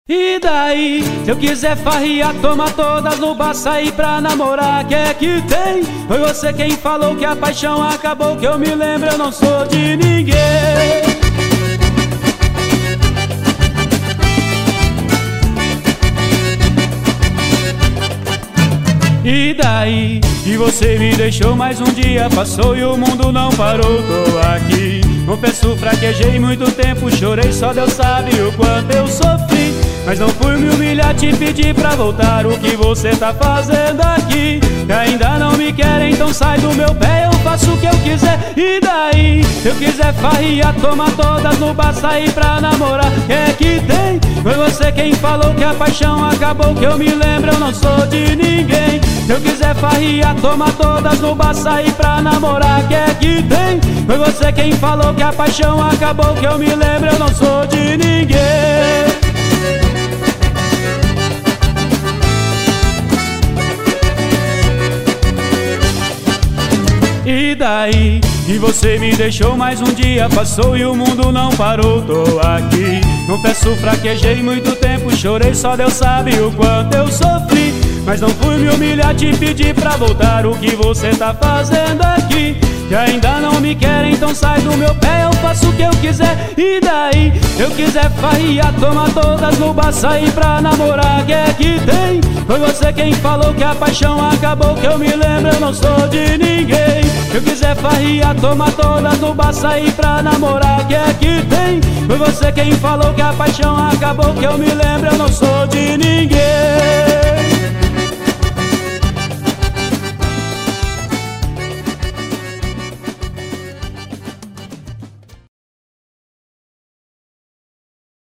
E daí, se eu quiser farriar, toma todas no bar, sair pra namorar, que é que tem? Foi você quem falou que a paixão acabou, que eu me lembro, eu não sou de ninguém. E daí, que você me deixou, mais um dia passou e o mundo não parou, tô aqui. Confesso, fraquejei muito tempo, chorei, só Deus sabe o quanto eu sofri. Mas não fui me humilhar, te pedir pra voltar, o que você tá fazendo aqui? Que ainda não me quer, então sai do meu pé, eu faço o que eu quiser. E daí, se eu quiser farriar, toma todas no bar, sair pra namorar, que é que tem? Foi você quem falou que a paixão acabou, que eu me lembro, eu não sou de ninguém. Se eu quiser farriar, toma todas no bar, sair pra namorar, que é que tem? Foi você quem falou que a paixão acabou, que eu me lembro, eu não sou de ninguém. E daí, que você me deixou, mais um dia passou e o mundo não parou, tô aqui. Confesso, fraquejei muito tempo, chorei, só Deus sabe o quanto eu sofri. Mas não fui me humilhar, te pedir pra voltar, o que você tá fazendo aqui? Que ainda não me quer, então sai do meu pé, eu faço o que eu quiser. E daí, se eu quiser farriar, toma todas no bar, sair pra namorar, que é que tem? Foi você quem falou que a paixão acabou, que eu me lembro, eu não sou de ninguém. Se eu quiser farriar, toma todas no bar, sair pra namorar, que é que tem? Foi você quem falou que a paixão acabou, que eu me lembro, eu não sou de ninguém.